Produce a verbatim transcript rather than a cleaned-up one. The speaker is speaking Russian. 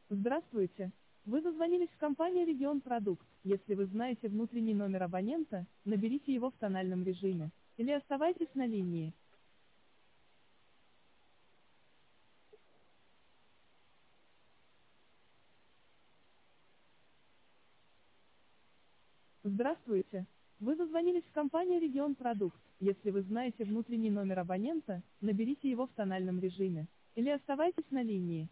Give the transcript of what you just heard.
Здравствуйте. Вы дозвонились в компанию «Регион Продукт». Если вы знаете внутренний номер абонента, наберите его в тональном режиме. Или оставайтесь на линии. Здравствуйте. Вы дозвонились в компанию «Регион Продукт». Если вы знаете внутренний номер абонента, наберите его в тональном режиме. Или оставайтесь на линии.